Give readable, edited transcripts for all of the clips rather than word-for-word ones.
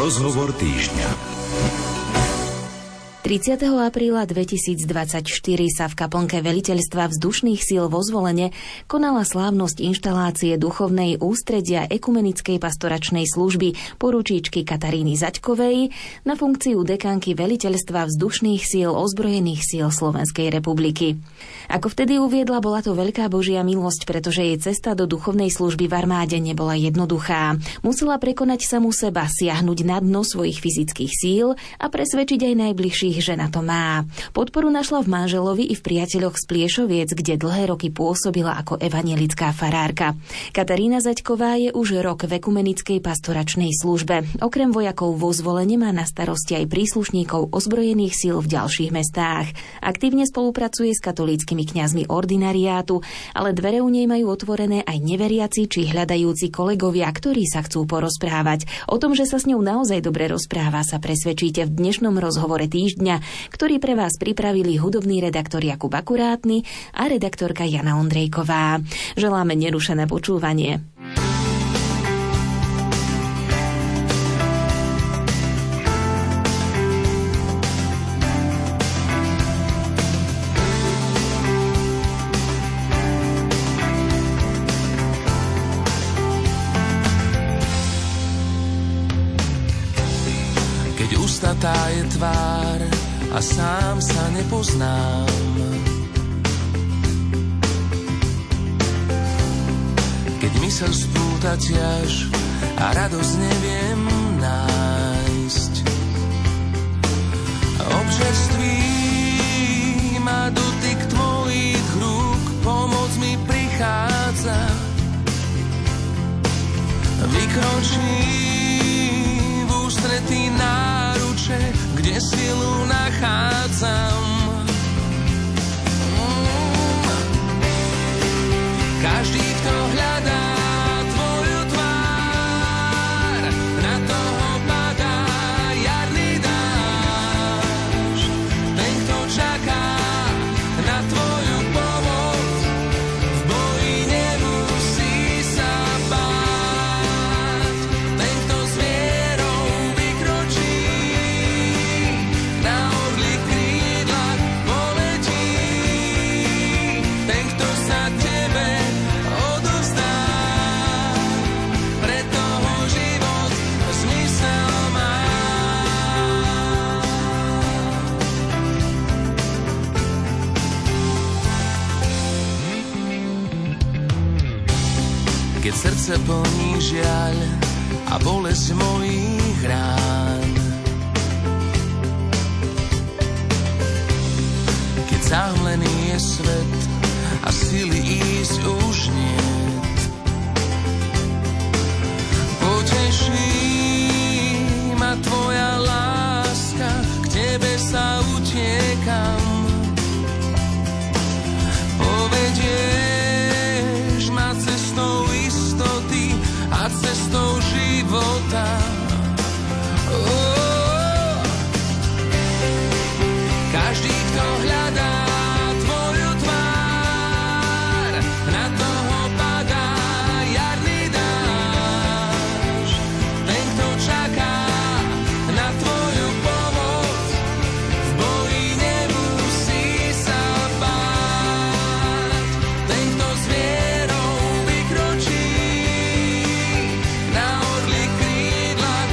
Rozhovor týždňa. 30. apríla 2024 sa v kaplnke veliteľstva vzdušných síl vo Zvolene konala slávnosť inštalácie duchovnej ústredia ekumenickej pastoračnej služby poručíčky Kataríny Zaďkovej na funkciu dekanky veliteľstva vzdušných síl ozbrojených síl Slovenskej republiky. Ako vtedy uviedla, bola to veľká Božia milosť, pretože jej cesta do duchovnej služby v armáde nebola jednoduchá. Musela prekonať samu seba, siahnuť na dno svojich fyzických síl a presvedčiť aj najbližších, že na to má. Podporu našla v manželovi i v priateľoch z Pliešoviec, kde dlhé roky pôsobila ako evanjelická farárka. Katarína Zaďková je už rok v ekumenickej pastoračnej službe. Okrem vojakov vo Zvolene má na starosti aj príslušníkov ozbrojených síl v ďalších mestách. Aktívne spolupracuje s katolíckymi kňazmi ordinariátu, ale dvere u nej majú otvorené aj neveriaci či hľadajúci kolegovia, ktorí sa chcú porozprávať. O tom, že sa s ňou naozaj dobre rozpráva, sa presvedčíte v dnešnom rozhovore týždňa, ktorý pre vás pripravili hudobný redaktor Jakub Akurátny a redaktorka Jana Ondrejková. Želáme nerušené počúvanie. Keď ustatá je tvár a sám sa nepoznám, keď myseľ spúta ťaž a radosť neviem nájsť, občerství ma dotyk tvojich rúk, pomoc mi prichádza, vykročí v ústretí náruče, kde silu nachádzam. Každý, kto hľadá tvoju tvár, na toho padá jarný dážď. Ten, kto čaká na tvoju pomoc, v boji nemusí sa báť. Ten, kto s vierou vykročí, na orlích krídlach poletí. Ten, kto sa tebe odovzdá, pre toho život zmysel má. Keď srdce plní žiaľ a bolesť mojich rán, keď zahmlený je svet a sily ísť už niet, poteší ma tvoja láska, k tebe sa utiekam. Povedieš ma cestou istoty a cestou života. Každý, kto hľadá tvoju tvár, na toho padá jarný dážď. Ten, kto čaká na tvoju pomoc, v boji nemusí sa báť. Ten, kto s vierou vykročí, na orlích krídlach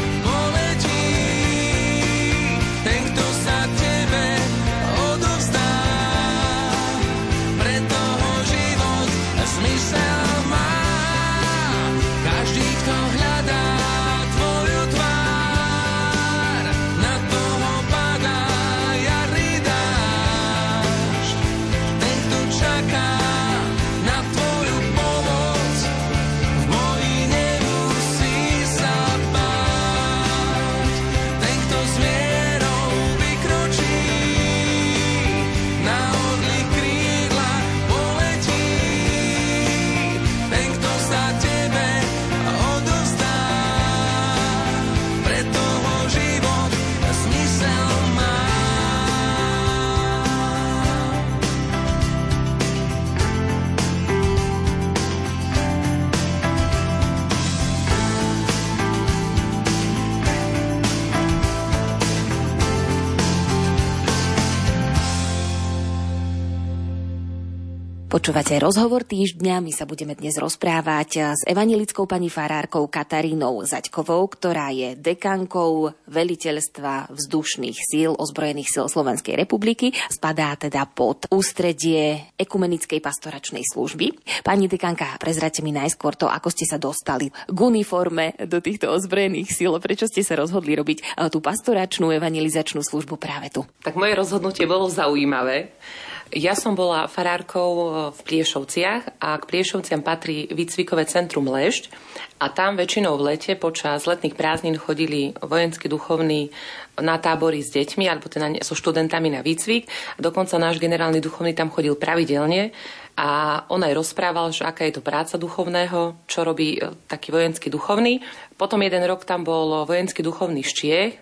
Počúvate rozhovor týždňa, my sa budeme dnes rozprávať s evanjelickou pani farárkou Katarínou Zaďkovou, ktorá je dekankou veliteľstva vzdušných síl ozbrojených síl Slovenskej republiky. Spadá teda pod ústredie ekumenickej pastoračnej služby. Pani dekanka, prezraďte mi najskôr to, ako ste sa dostali k uniforme do týchto ozbrojených síl, prečo ste sa rozhodli robiť tú pastoračnú evangelizačnú službu práve tu? Tak moje rozhodnutie bolo zaujímavé. Ja som bola farárkou v Pliešovciach a k Pliešovciam patrí výcvikové centrum Lešť a tam väčšinou v lete počas letných prázdnin chodili vojenskí duchovní na tábory s deťmi alebo teda so študentami na výcvik. Dokonca náš generálny duchovný tam chodil pravidelne a on aj rozprával, že aká je to práca duchovného, čo robí taký vojenský duchovný. Potom jeden rok tam bol vojenský duchovný z Čiech.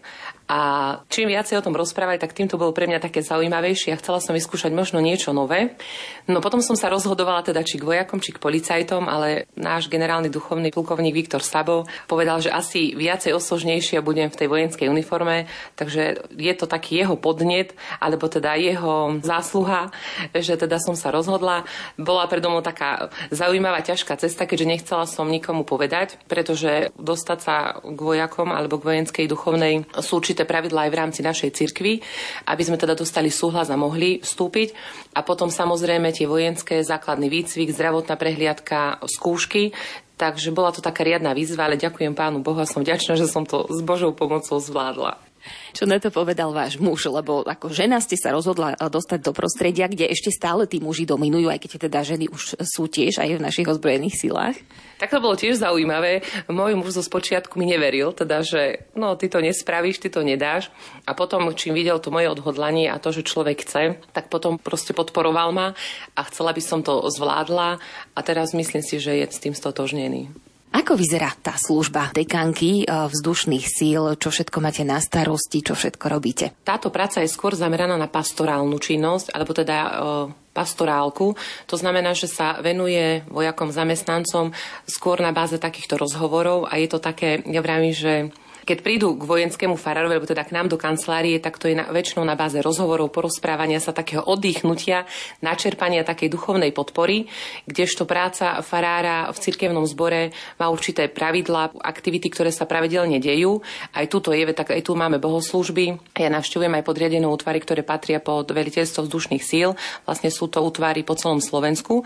A čím viacej o tom rozprávali, tak tým to bolo pre mňa také zaujímavejšie a chcela som vyskúšať možno niečo nové. No potom som sa rozhodovala teda či k vojakom, či k policajtom, ale náš generálny duchovný plukovník Viktor Sabo povedal, že asi viacej osožnejšie budem v tej vojenskej uniforme, takže je to taký jeho podnet, alebo teda jeho zásluha, že teda som sa rozhodla. Bola predo mnou taká zaujímavá, ťažká cesta, keďže nechcela som nikomu povedať, pretože dostať sa k vojakom alebo k vojenskej duchovnej sú určité pravidlá aj v rámci našej cirkvi, aby sme teda dostali súhlas a mohli vstúpiť. A potom samozrejme tie vojenské, základný výcvik, zdravotná prehliadka, skúšky. Takže bola to taká riadna výzva, ale ďakujem Pánu Bohu a som vďačná, že som to s Božou pomocou zvládla. Čo na to povedal váš muž, lebo ako žena ste sa rozhodla dostať do prostredia, kde ešte stále tí muži dominujú, aj keď teda ženy už sú tiež aj v našich ozbrojených silách? Tak to bolo tiež zaujímavé. Môj muž zo spočiatku mi neveril, teda, že no, ty to nespravíš, ty to nedáš. A potom, čím videl to moje odhodlanie a to, že človek chce, tak potom proste podporoval ma a chcela by som to zvládla a teraz myslím si, že je s tým stotožnený. Ako vyzerá tá služba dekanky vzdušných síl? Čo všetko máte na starosti? Čo všetko robíte? Táto práca je skôr zameraná na pastorálnu činnosť, alebo teda pastorálku. To znamená, že sa venuje vojakom, zamestnancom skôr na báze takýchto rozhovorov a je to také, ja vravím, že keď prídu k vojenskému farárovi, alebo teda k nám do kancelárie, tak to je väčšinou na báze rozhovorov, porozprávania sa, takého oddychnutia, načerpania takej duchovnej podpory, kdežto práca farára v cirkevnom zbore má určité pravidlá, aktivity, ktoré sa pravidelne dejú. Aj tuto je, tak aj tu máme bohoslúžby. Ja navštevujem aj podriadené útvary, ktoré patria pod veliteľstvo vzdušných síl. Vlastne sú to útvary po celom Slovensku.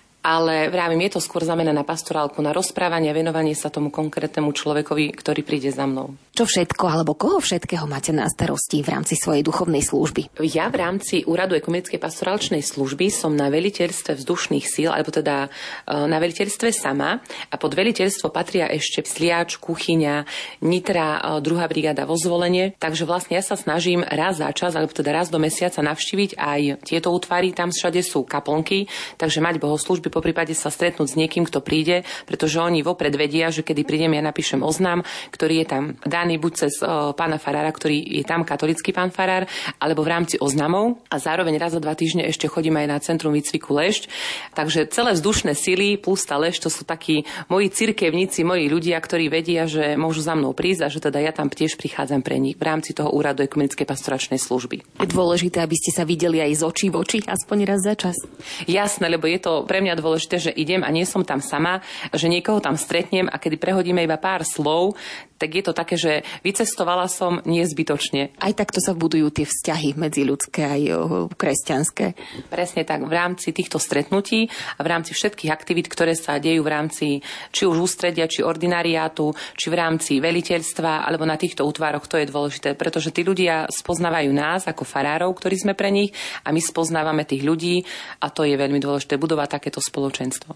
Ale vravím, je to skôr zamerané na pastorálku, na rozprávanie, venovanie sa tomu konkrétnemu človekovi, ktorý príde za mnou. Čo všetko, alebo koho všetkého máte na starosti v rámci svojej duchovnej služby? Ja v rámci Úradu ekumenickej pastoračnej služby som na veliteľstve vzdušných síl, alebo teda na veliteľstve sama. A pod veliteľstvo patria ešte Sliač, Kuchyňa, Nitra, 2. brigáda vo Zvolenie. Takže vlastne ja sa snažím raz za čas, alebo teda raz do mesiaca navštíviť aj tieto útvary. Tam všade sú kaplnky, takže mať bohoslúžby, poprípade sa stretnúť s niekým, kto príde, pretože oni vopred vedia, že kedy prídem, ja napíšem oznam, ktorý je tam daný buď cez pána farára, ktorý je tam katolický pán farár, alebo v rámci oznamov. A zároveň raz za 2 týždne ešte chodím aj na centrum výcviku Lešť. Takže celé vzdušné sily plus tá Lešť, to sú takí moji cirkevníci, moji ľudia, ktorí vedia, že môžu za mnou prísť a že teda ja tam tiež prichádzam pre nich v rámci toho Úradu ekumenickej pastoračnej služby. Je dôležité, aby ste sa videli aj z očí v oči, aspoň raz za čas. Jasné, lebo je to pre mňa dôležité, že idem a nie som tam sama, že niekoho tam stretnem a kedy prehodíme iba pár slov, tak je to také, že vycestovala som nezbytočne. Aj takto sa budujú tie vzťahy medziľudské aj kresťanské. Presne tak, v rámci týchto stretnutí a v rámci všetkých aktivít, ktoré sa dejú v rámci či už ústredia, či ordinariátu, či v rámci veliteľstva, alebo na týchto útvaroch, to je dôležité, pretože tí ľudia spoznávajú nás ako farárov, ktorí sme pre nich a my spoznávame tých ľudí a to je veľmi dôležité budovať takéto spoločenstvo.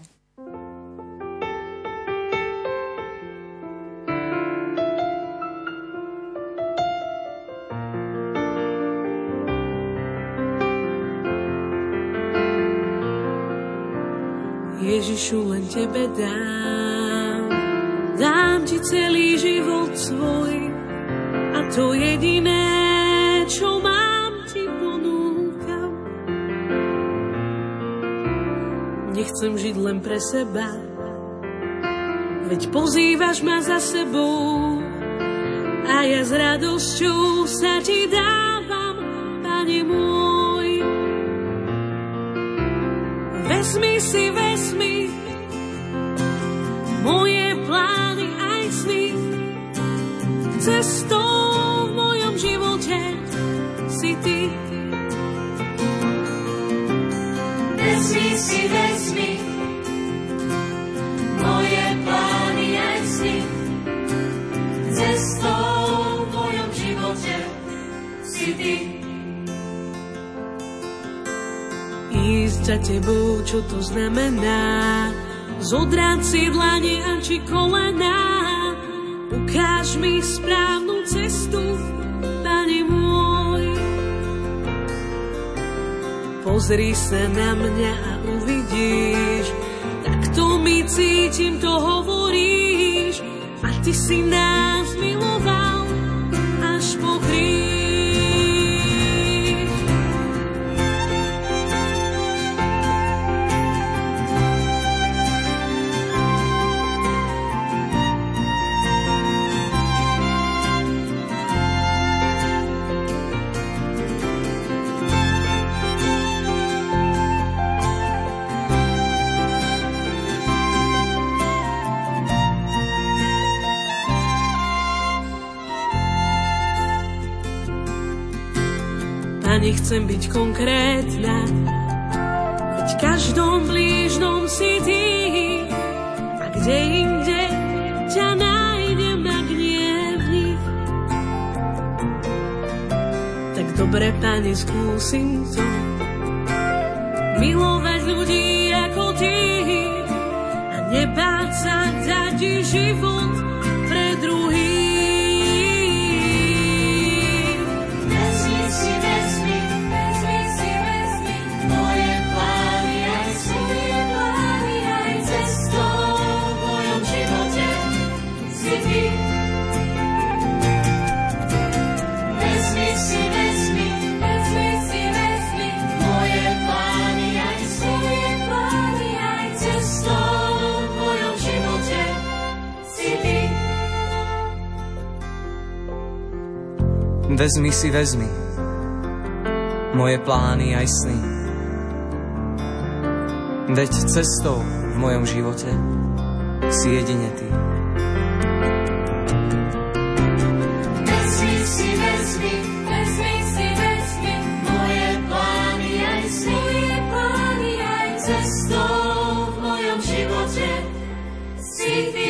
Ježišu, len tebe dám ti celý život svoj a to jediné, čo mám, ti ponúkam. Nechcem žiť len pre seba, veď pozývaš ma za sebou a ja s radosťou sa ti dávam, Pane môj. vezmi moje plány aj sny. Cestou v mojom živote si ty. Vezmi moje plány aj sny. Cestou v mojom živote si ty. Ísť za tebou, čo to znamená? Zodrať si dlane a či kolená. Ukáž mi správnu cestu, Pane môj. Pozri sa na mňa a uvidíš, takto mi cítim, to hovoríš. A ty si nás miloval až po kríž. Nechcem byť konkrétna, veď v každom blížnom si ty. A kde inde ťa nájdem, ak nie v nich. Tak dobre, Pane, skúsim to, milovať ľudí ako ty a nebáť sa dať život pre druhých. Vezmi moje plány aj sny. Veď cestou v mojom živote si jedine ty. Vezmi moje plány aj sny. Cestou v mojom živote si ty.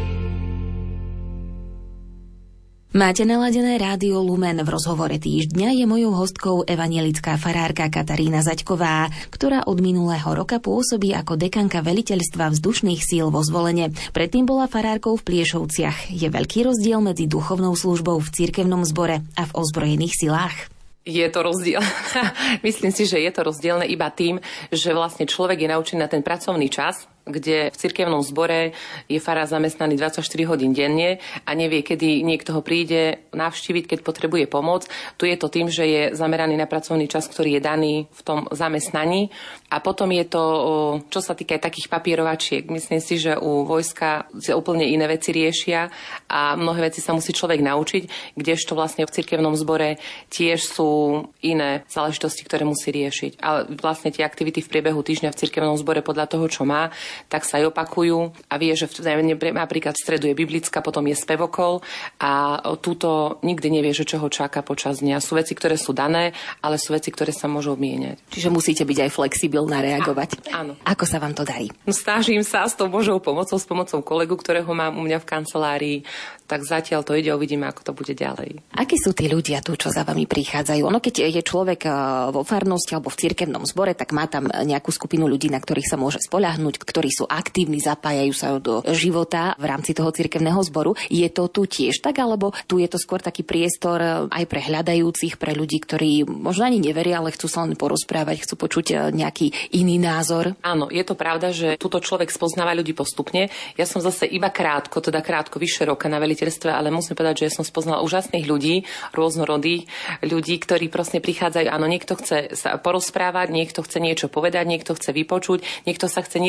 Máte naladené rádio Lumen. V rozhovore týždňa je mojou hostkou evanjelická farárka Katarína Zaďková, ktorá od minulého roka pôsobí ako dekanka veliteľstva vzdušných síl vo Zvolene. Predtým bola farárkou v Pliešovciach. Je veľký rozdiel medzi duchovnou službou v cirkevnom zbore a v ozbrojených silách? Je to rozdiel. Myslím si, že je to rozdielne iba tým, že vlastne človek je naučený na ten pracovný čas, kde v cirkevnom zbore je farár zamestnaný 24 hodín denne a nevie, kedy niekto ho príde navštíviť, keď potrebuje pomoc. Tu je to tým, že je zameraný na pracovný čas, ktorý je daný v tom zamestnaní. A potom je to, čo sa týka aj takých papierovačiek. Myslím si, že u vojska sa úplne iné veci riešia a mnohé veci sa musí človek naučiť, kdežto vlastne v cirkevnom zbore tiež sú iné záležitosti, ktoré musí riešiť. Ale vlastne tie aktivity v priebehu týždňa v cirkevnom zbore podľa toho, čo má, tak sa aj opakujú a vie, že napríklad v stredu je biblická, potom je spevokol a túto nikdy nevie, že čo ho čaká počas dňa. Sú veci, ktoré sú dané, ale sú veci, ktoré sa môžu obmieniať. Čiže musíte byť aj flexibilná reagovať. Áno. Ako sa vám to darí? No, snažím sa s tou Božou pomocou, s pomocou kolegu, ktorého mám u mňa v kancelárii, tak zatiaľ to ide, uvidíme, ako to bude ďalej. Akí sú tí ľudia tu, čo za vami prichádzajú? Ono, keď je človek vo farnosti alebo v cirkevnom zbore, tak má tam nejakú skupinu ľudí, na ktorých sa môže spoľahnúť, ktorí sú aktívni, zapájajú sa do života v rámci toho cirkevného zboru. Je to tu tiež tak, alebo tu je to skôr taký priestor aj pre hľadajúcich, pre ľudí, ktorí možno ani neveria, ale chcú sa len porozprávať, chcú počuť nejaký iný názor? Áno, je to pravda, že túto človek spoznáva ľudí postupne. Ja som zase iba krátko vyše roka na veliteľstve, ale musím povedať, že ja som spoznala úžasných ľudí, rôznorodých ľudí, ktorí proste prichádzajú. Áno, niekto chce sa porozprávať, niekto chce niečo povedať, niekto chce vypočuť, niekto sa chce niečo dozvedieť.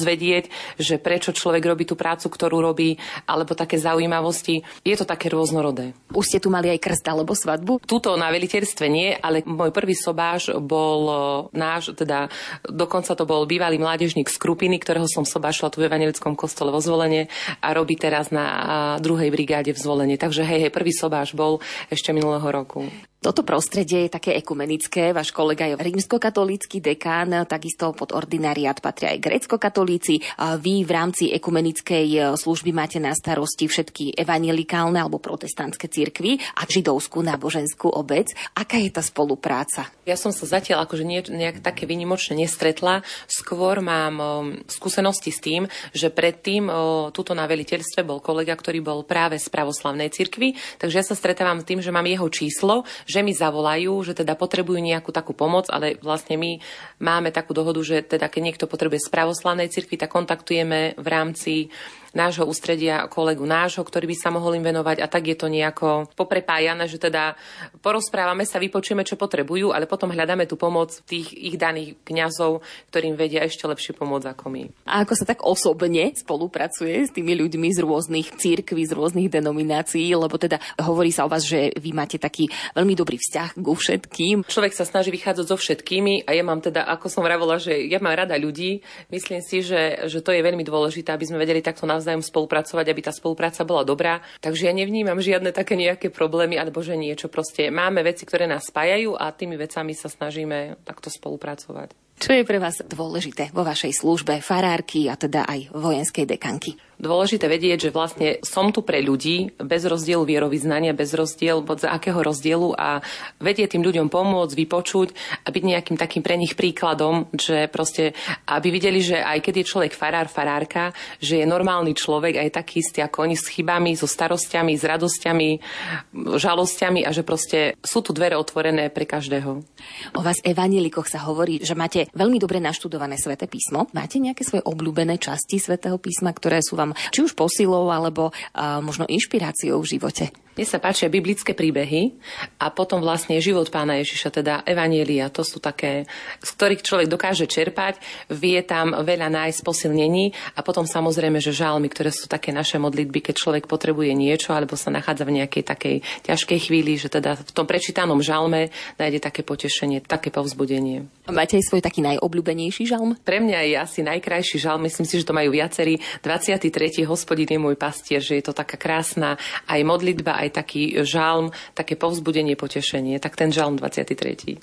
dozvedieť, že prečo človek robí tú prácu, ktorú robí, alebo také zaujímavosti. Je to také rôznorodé. Už ste tu mali aj krst alebo svadbu? Tuto na veliteľstve nie, ale môj prvý sobáš bol náš, teda dokonca to bol bývalý mládežník z Krupiny, ktorého som sobášila tu v evanjelickom kostole vo Zvolenie a robí teraz na 2. brigáde v Zvolenie. Takže hej, prvý sobáš bol ešte minulého roku. Toto prostredie je také ekumenické. Váš kolega je rímskokatolícky dekán, takisto pod ordinariát patria aj gréckokatolíci. Vy v rámci ekumenickej služby máte na starosti všetky evanjelikálne alebo protestantské cirkvi a židovskú náboženskú obec. Aká je tá spolupráca? Ja som sa zatiaľ akože nejak také výnimočne nestretla. Skôr mám skúsenosti s tým, že predtým tuto na veliteľstve bol kolega, ktorý bol práve z pravoslavnej cirkvi, takže ja sa stretávam s tým, že mám jeho číslo, že mi zavolajú, že teda potrebujú nejakú takú pomoc, ale vlastne my máme takú dohodu, že teda keď niekto potrebuje z pravoslavnej cirkvi, tak kontaktujeme v rámci nášho ústredia kolegu nášho, ktorý by sa mohol im venovať a tak je to nejako poprepájané, že teda porozprávame sa, vypočujeme, čo potrebujú, ale potom hľadáme tú pomoc tých ich daných kňazov, ktorým vedia ešte lepšie pomôcť ako my. A ako sa tak osobne spolupracuje s tými ľuďmi z rôznych cirkví, z rôznych denominácií, lebo teda hovorí sa o vás, že vy máte taký veľmi dobrý vzťah ku všetkým. Človek sa snaží vychádzať so všetkými a ja mám teda, ako som vravala, že ja mám rada ľudí. Myslím si, že to je veľmi dôležité, aby sme vedeli takto navzájom spolupracovať, aby tá spolupráca bola dobrá. Takže ja nevnímam žiadne také nejaké problémy alebo že niečo. Proste máme veci, ktoré nás spájajú a tými vecami sa snažíme takto spolupracovať. Čo je pre vás dôležité vo vašej službe farárky a teda aj vojenskej dekanky? Dôležité vedieť, že vlastne som tu pre ľudí bez rozdielu vierovyznania, bez rozdielu, z akého rozdielu a vedieť tým ľuďom pomôcť, vypočuť a byť nejakým takým pre nich príkladom, že proste, aby videli, že aj keď je človek farár, farárka, že je normálny človek aj taký istý ako oni s chybami, so starosťami, s radosťami, žalosťami a že proste sú tu dvere otvorené pre každého. O vás evanjelikoch sa hovorí, že máte veľmi dobre naštudované Sväté písmo. Máte nejaké svoje obľúbené časti Svätého písma, ktoré sú vám či už posilou, alebo možno inšpiráciou v živote? Mne sa páčia biblické príbehy a potom vlastne život Pána Ježiša, teda evanjelia. To sú také, z ktorých človek dokáže čerpať, vie tam veľa nájsť posilnení a potom samozrejme, že žalmy, ktoré sú také naše modlitby, keď človek potrebuje niečo alebo sa nachádza v nejakej takej ťažkej chvíli, že teda v tom prečítanom žalme nájde také potešenie, také povzbudenie. Máte aj svoj taký najobľúbenejší žalm? Pre mňa je asi najkrajší žalm, myslím si, že to majú viacerí. 23. Hospodin je môj pastier, že je to taká krásna aj modlitba, aj taký žalm, také povzbudenie, potešenie. Tak ten žalm 23.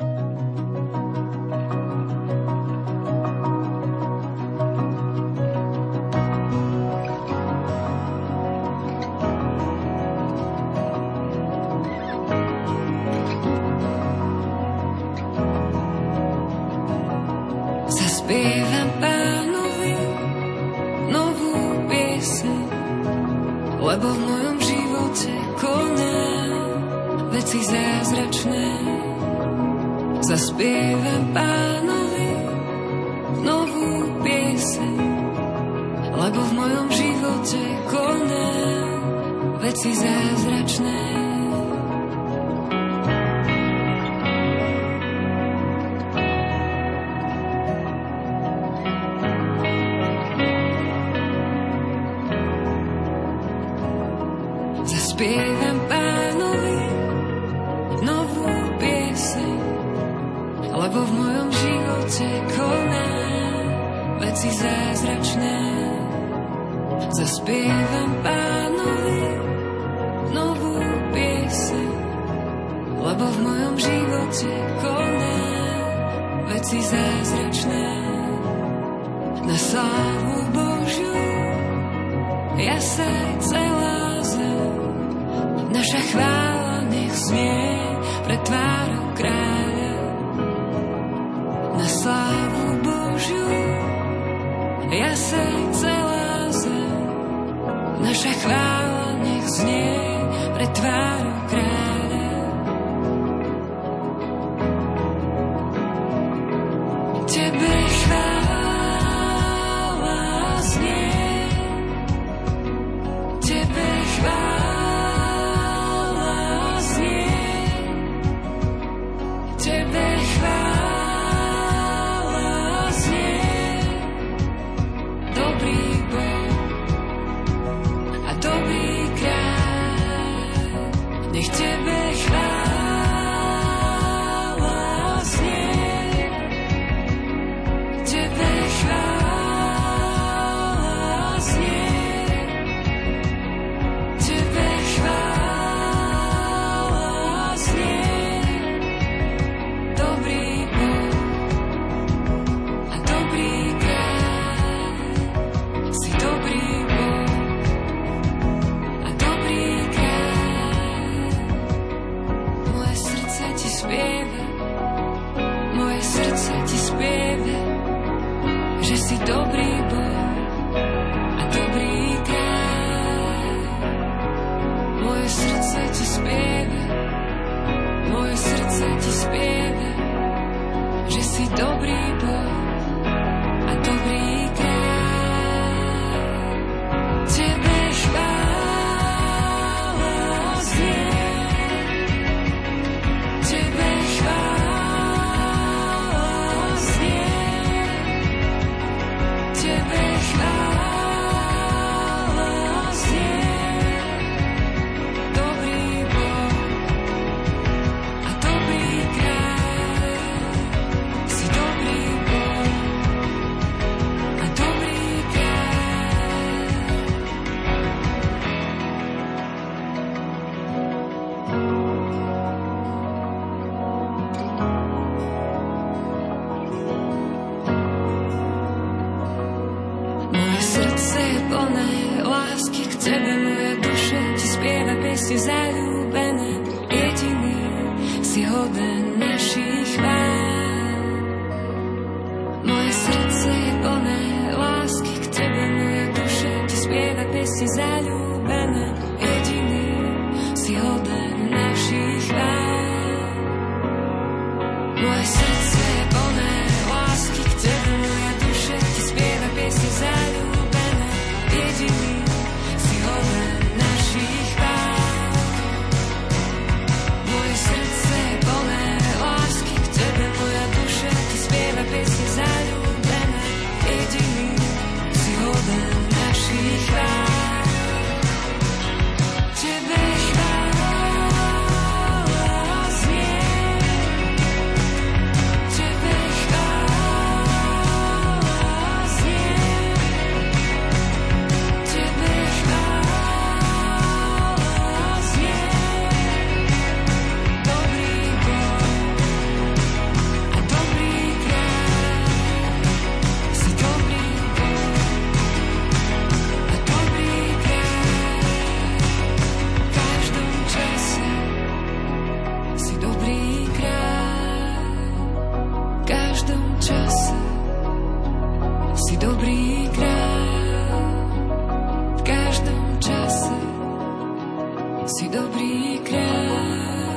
Zaspievam Pánovi novú pieseň, lebo v mojom živote koná veci zázračné. Zaspievam Pánovi novú pieseň, lebo v mojom živote koná veci zázračné. Zaspievam Pánovi novú pieseň, lebo v mojom živote koná veci zázračné. Zaspievam Pánovi novú pieseň, lebo v mojom živote koná veci zázračné. Na slávu Božiu jasaj celá zem, naša chvála nech znie pred tvárou kráľa. Na slávu Božiu jasaj celá zem, naša chvála ti spievať, že si dobrý Boh a dobrý kráľ. Tebe chvála znie, tebe chvála znie, tebe chvála znie, dobrý Boh a dobrý kráľ. Si dobrý Boh a dobrý kráľ. Moje srdce je plné lásky k tebe, moja duša ti spieva piesne zaľúbené. Jediný si hoden našich chvál. Moje srdce je plné lásky k tebe, moja duša ti spieva piesne zaľúbené. Jediný si hoden našich chvál. Moje srdce je plné lásky k tebe, moja duša ti spieva piesne zaľúbené. Jediný si hoden našich chvál. Moje srdce je plné lásky k tebe, moja duša ti spieva piesne zaľúbené. Jediný si hoden našich chvál. Tebe chvála znie, tebe chvála znie, tebe chvála znie, dobrý Boh a dobrý kráľ. Si dobrý Boh a dobrý kráľ. V každom čase si dobrý kráľ. V každom čase si dobrý kráľ. V každom čase si dobrý kráľ.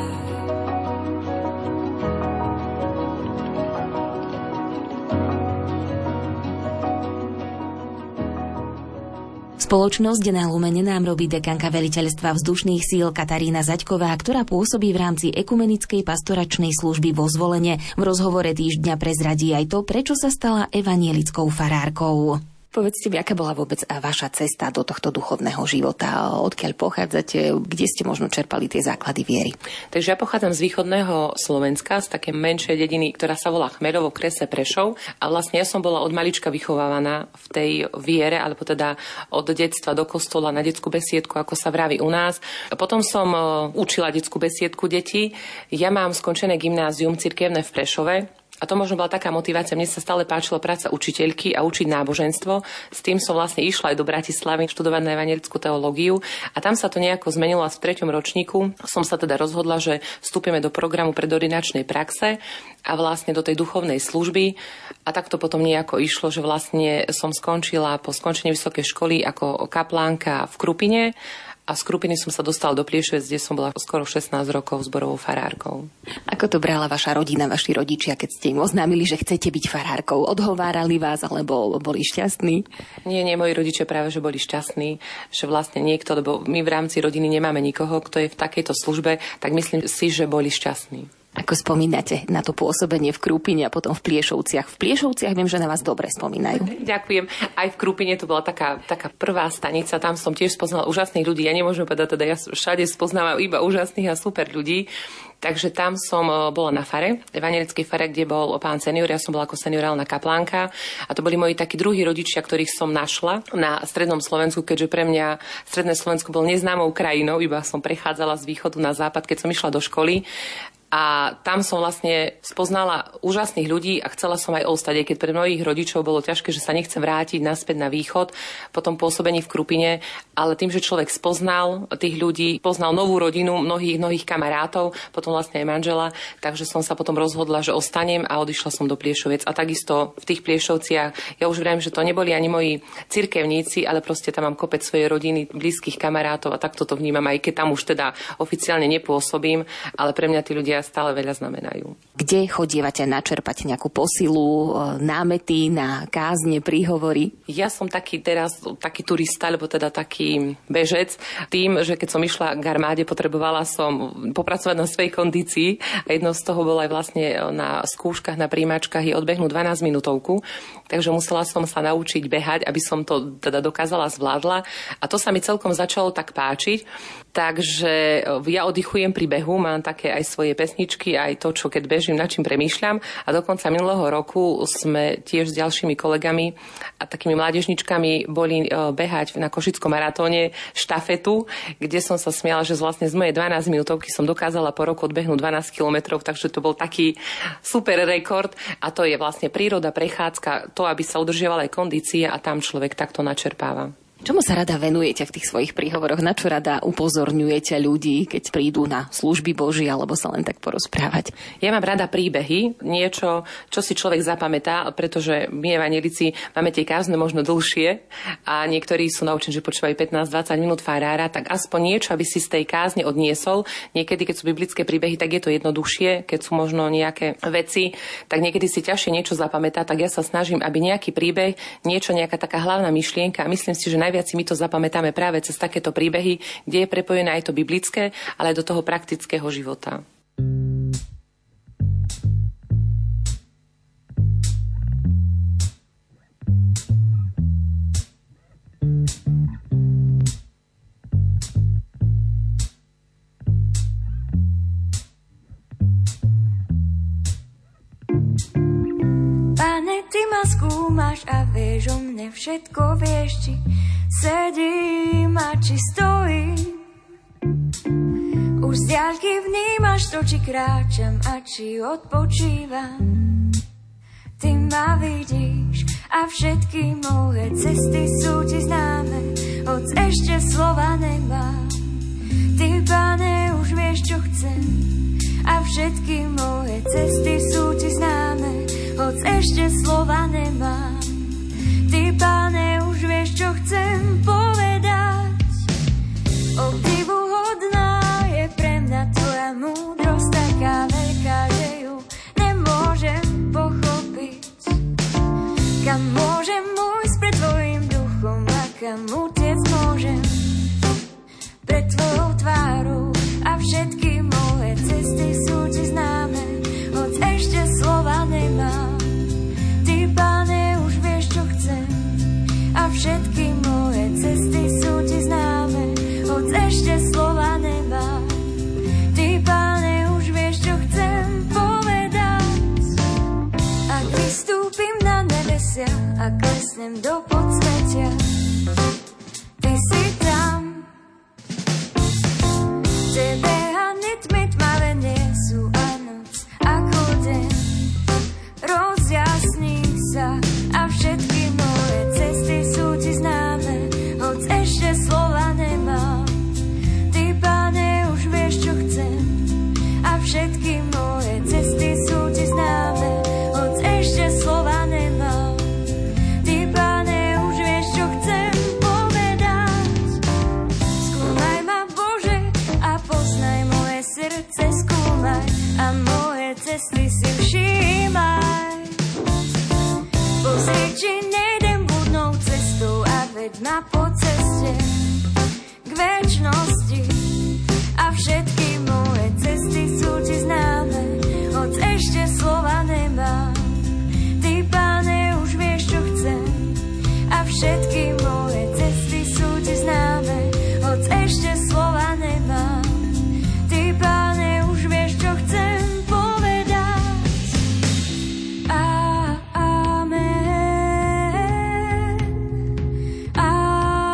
Spoločnosť Na Lumene nám robí dekanka veliteľstva vzdušných síl Katarína Zaďková, ktorá pôsobí v rámci ekumenickej pastoračnej služby vo Zvolene. V rozhovore týždňa prezradí aj to, prečo sa stala evanjelickou farárkou. Povedzte mi, aká bola vôbec vaša cesta do tohto duchovného života? Odkiaľ pochádzate? Kde ste možno čerpali tie základy viery? Takže ja pochádzam z východného Slovenska, z také menšej dediny, ktorá sa volá Chmerovo, krese Prešov. A vlastne ja som bola od malička vychovávaná v tej viere, alebo teda od detstva do kostola na detskú besiedku, ako sa vraví u nás. Potom som učila detskú besiedku detí. Ja mám skončené gymnázium cirkevné v Prešove. A to možno bola taká motivácia. Mne sa stále páčila práca učiteľky a učiť náboženstvo. S tým som vlastne išla aj do Bratislavy študovať na evanjelickú teológiu. A tam sa to nejako zmenilo a v 3. ročníku som sa teda rozhodla, že vstúpime do programu predordinačnej praxe a vlastne do tej duchovnej služby. A tak to potom nejako išlo, že vlastne som skončila po skončení vysokej školy ako kaplánka v Krupine. A z Krupiny som sa dostala do Pliešovec, kde som bola skoro 16 rokov zborovou farárkou. Ako to brala vaša rodina, vaši rodičia, keď ste im oznámili, že chcete byť farárkou? Odhovárali vás, alebo boli šťastní? Nie, moji rodičia práve, že boli šťastní, že vlastne niekto, lebo my v rámci rodiny nemáme nikoho, kto je v takejto službe, tak myslím si, že boli šťastní. Ako spomínate na to pôsobenie v Krupine a potom v Pliešovciach? V Pliešovciach viem, že na vás dobre spomínajú. Ďakujem. Aj v Krupine to bola taká prvá stanica, tam som tiež spoznala úžasných ľudí. Ja nemôžem povedať, teda ja všade spoznávam iba úžasných a super ľudí. Takže tam som bola na fare, evanjelickej fare, kde bol pán senior, ja som bola ako seniorálna kaplánka a to boli moji takí druhí rodičia, ktorých som našla na strednom Slovensku, keďže pre mňa stredné Slovensko bol neznámou krajinou, iba som prechádzala z východu na západ, keď som išla do školy. A tam som vlastne spoznala úžasných ľudí a chcela som aj ostať, aj keď pre mnohých rodičov bolo ťažké, že sa nechce vrátiť naspäť na východ po tom pôsobení v Krupine, ale tým, že človek spoznal tých ľudí, poznal novú rodinu, mnohých kamarátov, potom potom vlastne aj manžela, takže som sa potom rozhodla, že ostanem a odišla som do Pliešoviec. A takisto v tých Pliešovciach, ja už viem, že to neboli ani moji cirkevníci, ale proste tam mám kopec svojej rodiny, blízkych kamarátov a takto to vnímam, aj keď tam už teda oficiálne nepôsobím, ale pre mňa tí ľudia stále veľa znamenajú. Kde chodievate načerpať nejakú posilu, námety na kázne, príhovory? Ja som taký turista, alebo teda taký bežec, tým, že keď som išla k armáde, potrebovala som popracovať na svojej kondícii a jedno z toho bolo aj vlastne na skúškach, na príjmačkách je odbehnúť 12 minútovku, takže musela som sa naučiť behať, aby som to teda dokázala zvládla a to sa mi celkom začalo tak páčiť, takže ja oddychujem pri behu, mám také aj svoje pesničky, aj to, čo keď bežím, nad čím premýšľam a dokonca minulého roku sme tiež s ďalšími kolegami a takými mládežničkami boli behať na Košickom maratóne štafetu, kde som sa smiala, že vlastne z mojej 12 minútovky som dokázala po roku odbehnúť 12 kilometrov, takže to bol taký super rekord a to je vlastne príroda, prechádzka, to, aby sa udržiavala aj kondícia a tam človek takto načerpáva. Čomu sa rada venujete v tých svojich príhovoroch? Na čo rada upozorňujete ľudí, keď prídu na služby Boží alebo sa len tak porozprávať? Ja mám rada príbehy, niečo, čo si človek zapamätá, pretože my evanjelici máme tie kázne možno dlhšie a niektorí sú naučení, že počúvajú 15-20 minút farára, tak aspoň niečo, aby si z tej kázne odniesol. Niekedy, keď sú biblické príbehy, tak je to jednoduchšie, keď sú možno nejaké veci, tak niekedy si ťažšie niečo zapamätá, tak ja sa snažím, aby nejaký príbeh, niečo, nejaká taká hlavná myšlienka, a myslím si, že najviac si my to zapamätáme práve cez takéto príbehy, kde je prepojené aj to biblické, ale aj do toho praktického života. Pane, ty ma skúmaš a vieš o mne všetko, vieš, či sedím a či stojím. Už z diaľky vnímaš to, či kráčam a či odpočívam. Ty ma vidíš a všetky moje cesty sú ti známe, hoď ešte slova nemám. Ty, Pane, už vieš, čo chcem a všetky moje cesty sú ti známe, hoď ešte slova nemám. Ty, Pane, už vieš, čo chcem povedať. Obdivuhodná je pre mňa tvoja múdrosť, taká veľká, že ju nemôžem pochopiť. Kam môžem ísť pred tvojim duchom a kam utiec môžem pred tvojou tvárou a všetky moje cesty sú ti známe, hoď ešte slova nemám. Ty, Pane, už vieš, čo chcem a všetky moje cesty sú ti známe, hoď ešte slova nemám. Ty, Pane, už vieš, čo chcem povedať. Ak vystúpim na nebesia a klesnem do podsvetia, ty si tam. Tebe ani tmy tmavé nie sú a noc ako deň. Rozjasní sa a všetky moje cesty sú ti známe, hoď ešte slova nemám. Ty, Pane, už vieš, čo chcem a všetky moje cesty sú ti známe, hoď ešte slova nemám. Ty, Pane, už vieš, čo chcem povedať. Skúmaj ma, Bože, a poznaj moje srdce, skúmaj a moje cesty si všímaj. Pozri, či nejdem bludnou cestou a veď ma po ceste k večnosti. A všetky moje cesty sú ti známe, hoď ešte slova nemám. Ty, Pane, už vieš, čo chcem a všetky moje cesty sú ti známe, hoď ešte slova nemám. Ty, Pane, už vieš, čo chcem povedať. Amen. Amen.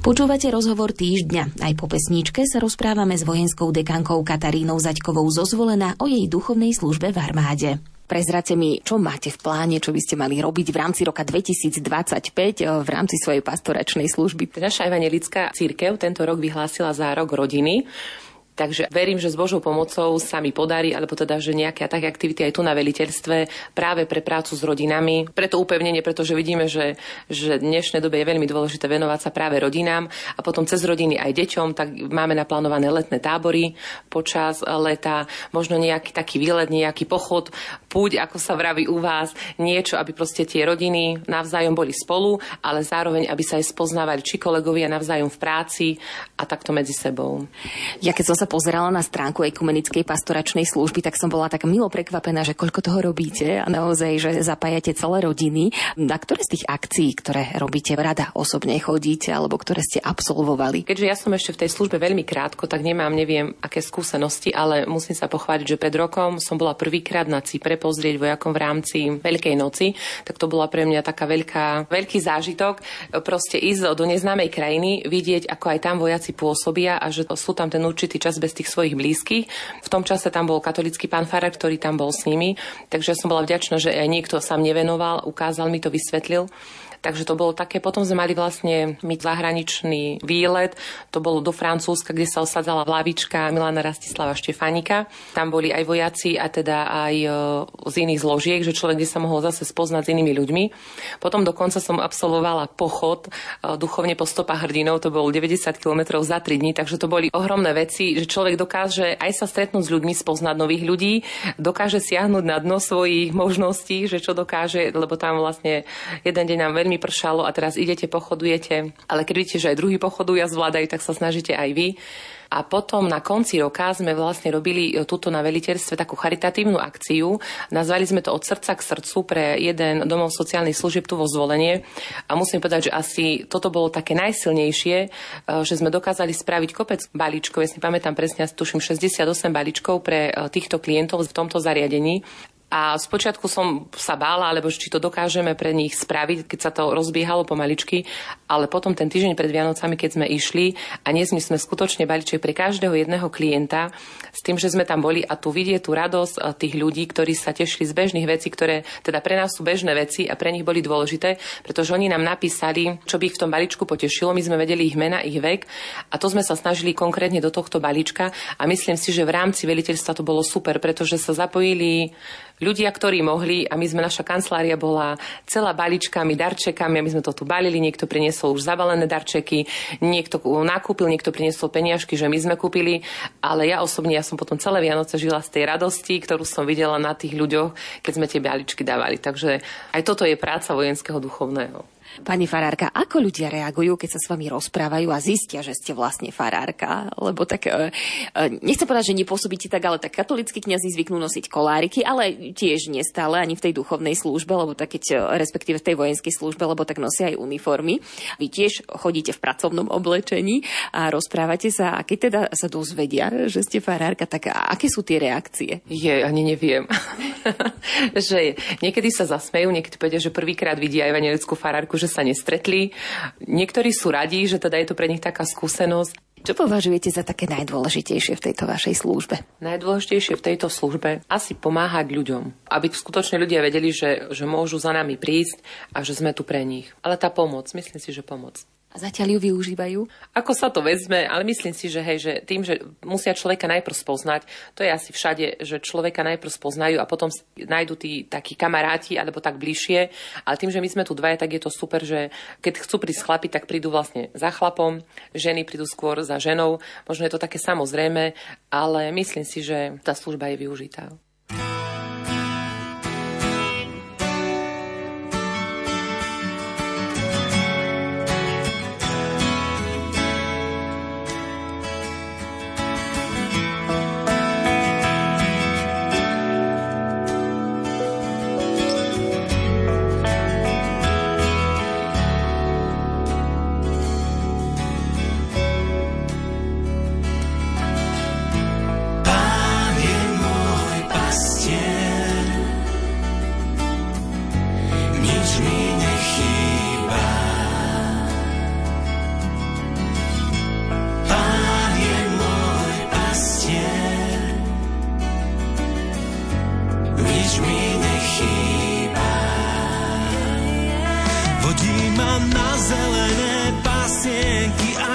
Počúvate rozhovor týždňa. Aj po pesničke sa rozprávame s vojenskou dekankou Katarínou Zaďkovou zo Zvolena o jej duchovnej službe v armáde. Prezrate mi, čo máte v pláne, čo by ste mali robiť v rámci roka 2025 v rámci svojej pastoračnej služby. Naša evanjelická cirkev tento rok vyhlásila za rok rodiny. Takže verím, že s Božou pomocou sa mi podarí, alebo teda, že nejaké také aktivity aj tu na veliteľstve práve pre prácu s rodinami. Preto upevnenie, pretože vidíme, že v dnešnej dobe je veľmi dôležité venovať sa práve rodinám a potom cez rodiny aj deťom, tak máme naplánované letné tábory počas leta, možno nejaký taký výlet, nejaký pochod, púť, ako sa vraví u vás, niečo, aby proste tie rodiny navzájom boli spolu, ale zároveň, aby sa aj spoznávali či kolegovia navzájom v práci a takto medzi sebou. Ja keď som sa pozerala na stránku ekumenickej pastoračnej služby, tak som bola tak milo prekvapená, že koľko toho robíte a naozaj, že zapájate celé rodiny. Na ktoré z tých akcií, ktoré robíte, rada osobne chodíte alebo ktoré ste absolvovali? Keďže ja som ešte v tej službe veľmi krátko, tak neviem aké skúsenosti, ale musím sa pochváliť, že pred rokom som bola prvýkrát na Cypre pozrieť vojakom v rámci Veľkej noci, tak to bola pre mňa taká veľký zážitok, proste ísť do neznámej krajiny, vidieť, ako aj tam vojaci pôsobia a že sú tam ten určitý čas bez tých svojich blízkych. V tom čase tam bol katolícky pán farár, ktorý tam bol s nimi, takže som bola vďačná, že aj niekto sa mne venoval, ukázal mi to, vysvetlil. Takže to bolo také, potom sme mali vlastne zahraničný výlet, to bolo do Francúzska, kde sa osadzala hlavička Milana Rastislava Štefánika. Tam boli aj vojaci a teda aj z iných zložiek, že človek kde sa mohol zase spoznať s inými ľuďmi. Potom dokonca som absolvovala pochod duchovne po stopách hrdinov, to bolo 90 km za 3 dní, takže to boli ohromné veci, že človek dokáže aj sa stretnúť s ľuďmi, spoznať nových ľudí, dokáže siahnuť na dno svojich možností, že čo dokáže, lebo tam vlastne jeden deň nám veľmi pršalo a teraz idete, pochodujete, ale keď vidíte, že aj druhý pochodujú a zvládajú, tak sa snažíte aj vy. A potom na konci roka sme vlastne robili tuto na veliteľstve takú charitatívnu akciu. Nazvali sme to Od srdca k srdcu pre jeden domov sociálnych služieb tu vo Zvolenie. A musím povedať, že asi toto bolo také najsilnejšie, že sme dokázali spraviť kopec balíčkov. Ja si pamätám presne, tuším 68 balíčkov pre týchto klientov v tomto zariadení. A spočiatku som sa bála, alebo či to dokážeme pre nich spraviť, keď sa to rozbiehalo pomaličky, ale potom ten týždeň pred Vianocami, keď sme išli a niesli sme skutočne balíček pre každého jedného klienta, s tým, že sme tam boli a tu vidieť tú radosť tých ľudí, ktorí sa tešili z bežných vecí, ktoré teda pre nás sú bežné veci a pre nich boli dôležité, pretože oni nám napísali, čo by ich v tom balíčku potešilo, my sme vedeli ich mena, ich vek a to sme sa snažili konkrétne do tohto balíčka a myslím si, že v rámci veliteľstva to bolo super, pretože sa zapojili ľudia, ktorí mohli a my sme, naša kancelária bola celá balíčkami, darčekami a my sme to tu balili, niekto priniesol už zabalené darčeky, niekto nakúpil, niekto priniesol peniažky, že my sme kúpili, ale ja osobne, ja som potom celé Vianoce žila z tej radosti, ktorú som videla na tých ľuďoch, keď sme tie balíčky dávali. Takže aj toto je práca vojenského duchovného. Pani farárka, ako ľudia reagujú, keď sa s vami rozprávajú a zistia, že ste vlastne farárka? Lebo tak, nechcem povedať, že nepôsobíte tak, ale tak katolícki kňazi zvyknú nosiť koláriky, ale tiež nestále ani v tej duchovnej službe, lebo tak keď, respektíve v tej vojenskej službe, lebo tak nosia aj uniformy. Vy tiež chodíte v pracovnom oblečení a rozprávate sa, a keď teda sa dozvedia, že ste farárka, tak aké sú tie reakcie? Ani neviem. Že niekedy sa zasmejú, niekedy povedia, že prvýkrát vidia evanjelickú farárku, že sa nestretli. Niektorí sú radi, že teda je to pre nich taká skúsenosť. Čo považujete za také najdôležitejšie v tejto vašej službe? Najdôležitejšie v tejto službe asi pomáhať ľuďom. Aby skutočne ľudia vedeli, že môžu za nami prísť a že sme tu pre nich. Ale tá pomoc, myslím si, že pomoc. A zatiaľ ju využívajú? Ako sa to vezme, ale myslím si, že tým, že musia človeka najprv spoznať, to je asi všade, že človeka najprv spoznajú a potom nájdú tí takí kamaráti alebo tak bližšie, ale tým, že my sme tu dvaja, tak je to super, že keď chcú prísť chlapi, tak prídu vlastne za chlapom, ženy prídu skôr za ženou, možno je to také samozrejme, ale myslím si, že tá služba je využitá.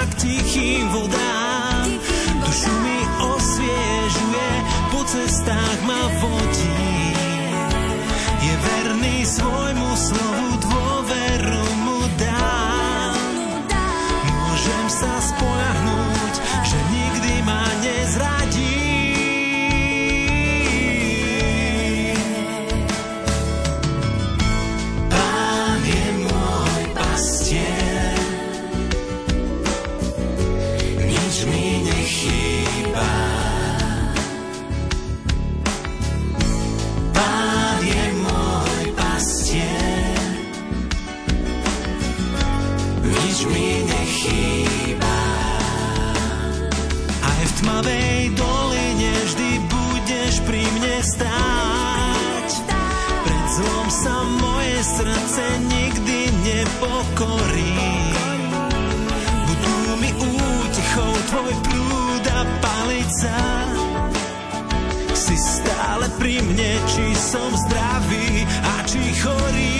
k tichým vodám. Dušu mi osviežuje, po cestách ma vodí. Je verný svojmu slovu, dôveru mu dám. Môžem sa spoľahnúť, že nikdy ma nezradí. Tmavej doline vždy budeš pri mne stáť. Pred zlom sa moje srdce nikdy nepokorí. Budú mi útechou tvoj prúd a palica. Si stále pri mne, či som zdravý a či chorý.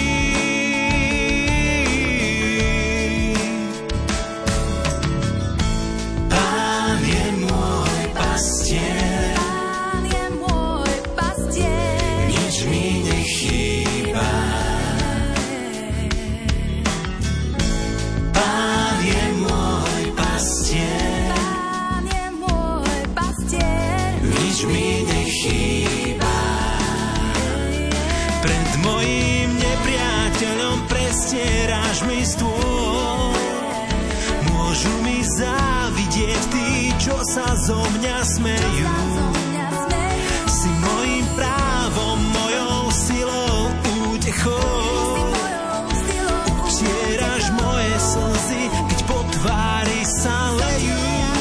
Prestieraš mi stôl, môžu mi závidieť tí, čo sa zo mňa smejú. Si mojím právom, mojou silou, útechou. Utieraš moje slzy, keď po tvári sa lejú.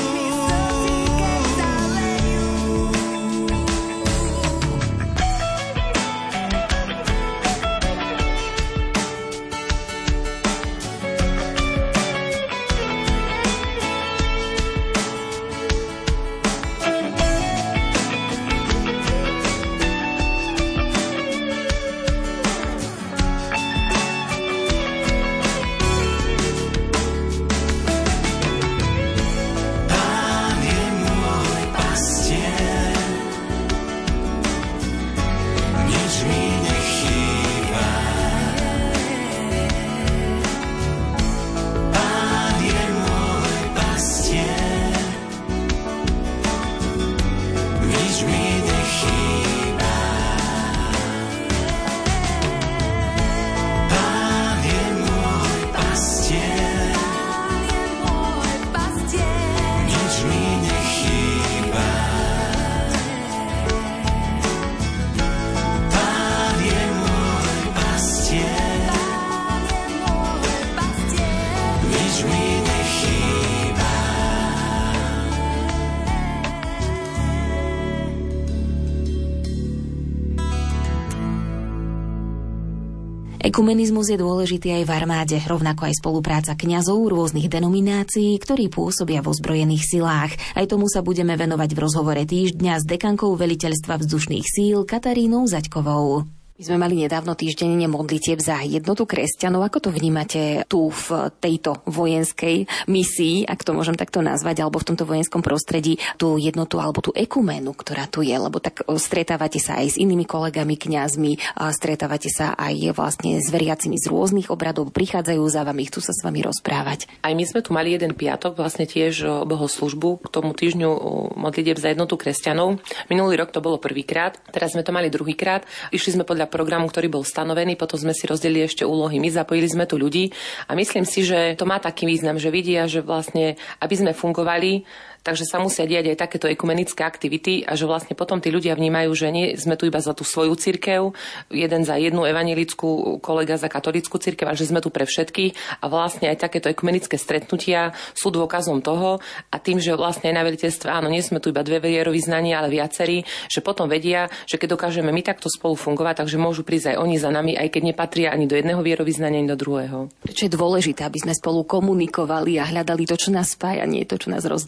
Ekumenizmus je dôležitý aj v armáde, rovnako aj spolupráca kňazov rôznych denominácií, ktorí pôsobia v ozbrojených silách. Aj tomu sa budeme venovať v rozhovore týždňa s dekankou veliteľstva vzdušných síl Katarínou Zaďkovou. My sme mali nedávno týždenne modlitieb za jednotu kresťanov. Ako to vnímate tu v tejto vojenskej misii, ak to môžem takto nazvať, alebo v tomto vojenskom prostredí, tú jednotu alebo tú ekuménu, ktorá tu je? Lebo tak stretávate sa aj s inými kolegami, kňazmi, stretávate sa aj vlastne s veriacimi z rôznych obradov, prichádzajú za vami, chcú sa s vami rozprávať. Aj my sme tu mali jeden piatok, vlastne tiež bohoslúžbu k tomu týždňu modlitieb za jednotu kresťanov. Minulý rok to bolo prvýkrát, teraz sme to mali druhýkrát. Išli sme podľa programu, ktorý bol stanovený, potom sme si rozdelili ešte úlohy. My zapojili sme tu ľudí a myslím si, že to má taký význam, že vidia, že vlastne, aby sme fungovali, takže sa musia diať aj takéto ekumenické aktivity a že vlastne potom tí ľudia vnímajú, že nie sme tu iba za tú svoju cirkev, jeden za jednu evanjelickú, kolega za katolícku cirkev, a že sme tu pre všetkých a vlastne aj takéto ekumenické stretnutia sú dôkazom toho a tým, že vlastne aj na veliteľstve, áno, nie sme tu iba dve vierovyznania, ale viacerí, že potom vedia, že keď dokážeme my takto spolu fungovať, takže môžu prísť aj oni za nami, aj keď nepatria ani do jedného vierovyznania, ani do druhého. Čo je dôležité, aby sme spolu komunikovali a hľadali to, čo nás spája, nie to, čo nás rozdeľuje.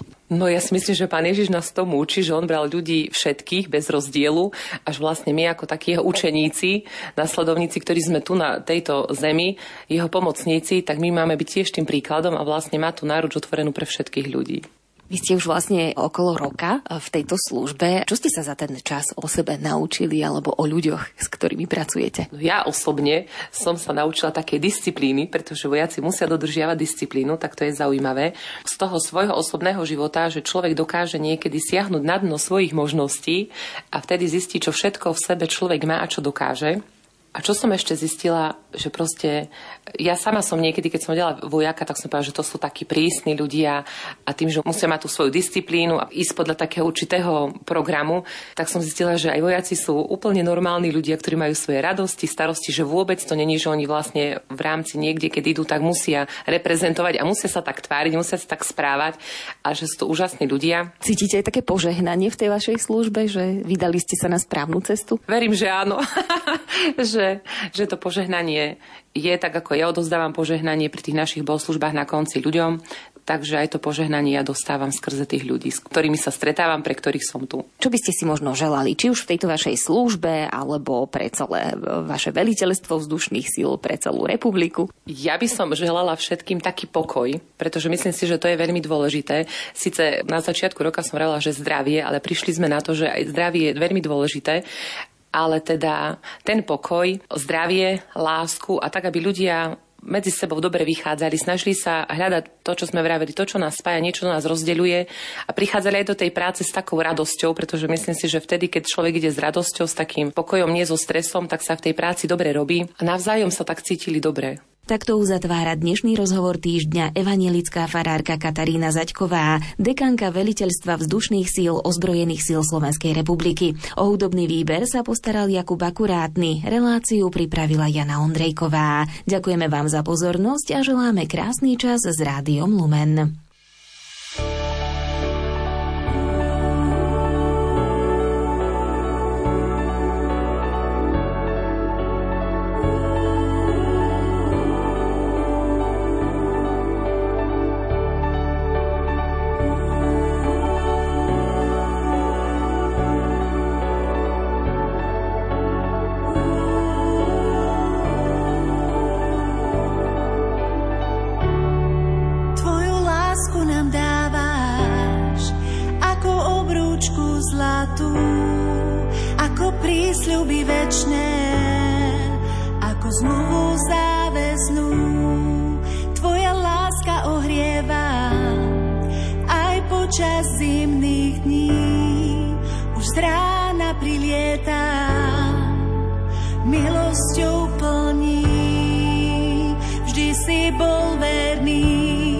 No ja si myslím, že Pán Ježiš nás tomu učí, že on bral ľudí všetkých bez rozdielu, až vlastne my ako takí jeho učeníci, nasledovníci, ktorí sme tu na tejto zemi, jeho pomocníci, tak my máme byť tiež tým príkladom a vlastne má tú náruč otvorenú pre všetkých ľudí. Vy ste už vlastne okolo roka v tejto službe. Čo ste sa za ten čas o sebe naučili alebo o ľuďoch, s ktorými pracujete? Ja osobne som sa naučila také disciplíny, pretože vojaci musia dodržiavať disciplínu, tak to je zaujímavé. Z toho svojho osobného života, že človek dokáže niekedy siahnuť na dno svojich možností a vtedy zistí, čo všetko v sebe človek má a čo dokáže. A čo som ešte zistila, že proste ja sama som niekedy, keď som delala vojaka, tak som povedala, že to sú takí prísni ľudia a tým, že musia mať tú svoju disciplínu a ísť podľa takého určitého programu, tak som zistila, že aj vojaci sú úplne normálni ľudia, ktorí majú svoje radosti, starosti, že vôbec to není, že oni vlastne v rámci niekde, keď idú, tak musia reprezentovať a musia sa tak tváriť, musia sa tak správať a že sú to úžasní ľudia. Cítite aj také požehnanie v tej vašej službe, že vydali ste sa na správnu cestu? Verím, že áno. že to požehnanie je tak, ako ja odozdávam požehnanie pri tých našich bohoslužbách na konci ľuďom, takže aj to požehnanie ja dostávam skrze tých ľudí, s ktorými sa stretávam, pre ktorých som tu. Čo by ste si možno želali, či už v tejto vašej službe, alebo pre celé vaše veliteľstvo vzdušných síl, pre celú republiku? Ja by som želala všetkým taký pokoj, pretože myslím si, že to je veľmi dôležité. Sice na začiatku roka som hovorila, že zdravie, ale prišli sme na to, že aj zdravie je veľmi dôležité. Ale teda ten pokoj, zdravie, lásku a tak, aby ľudia medzi sebou dobre vychádzali, snažili sa hľadať to, čo sme vraveli, to, čo nás spája, niečo nás rozdeľuje a prichádzali aj do tej práce s takou radosťou, pretože myslím si, že vtedy, keď človek ide s radosťou, s takým pokojom, nie so stresom, tak sa v tej práci dobre robí a navzájom sa tak cítili dobre. Takto uzatvára dnešný rozhovor týždňa evanjelická farárka Katarína Zaďková, dekanka veliteľstva vzdušných síl ozbrojených síl Slovenskej republiky. O hudobný výber sa postaral Jakub Akurátny, reláciu pripravila Jana Ondrejková. Ďakujeme vám za pozornosť a želáme krásny čas s Rádiom Lumen. Prísľuby večné, ako zmluvu záväznú, tvoja láska ohrieva aj počas zimných dní. Už z rána prilieta, milosťou plní, vždy si bol verný,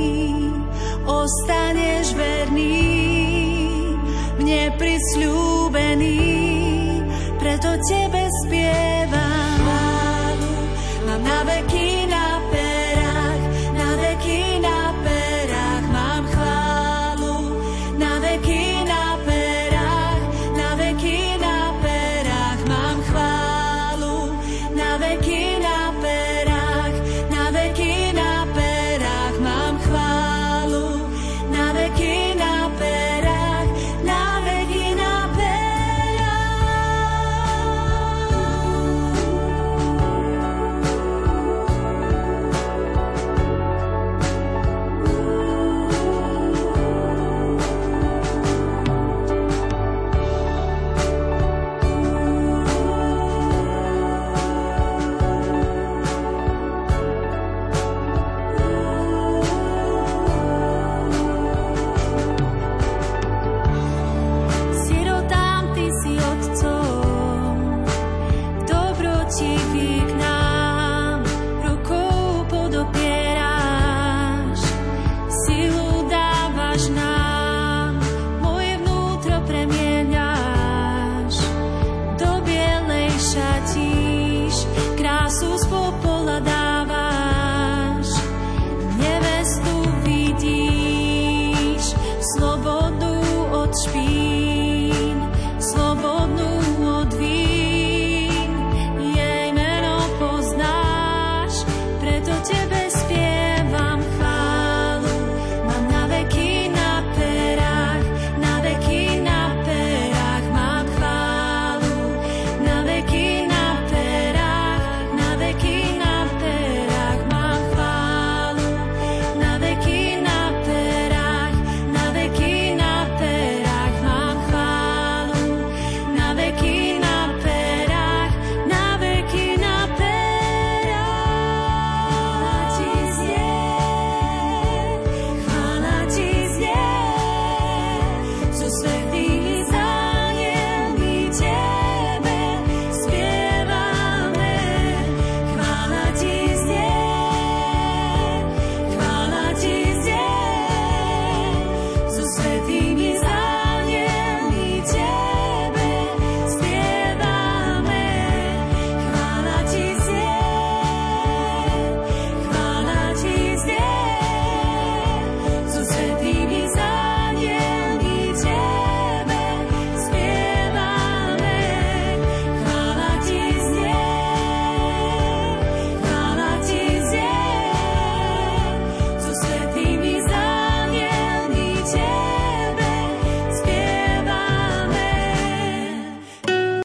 ostaneš verný, mne prisľúbený. Preto tebe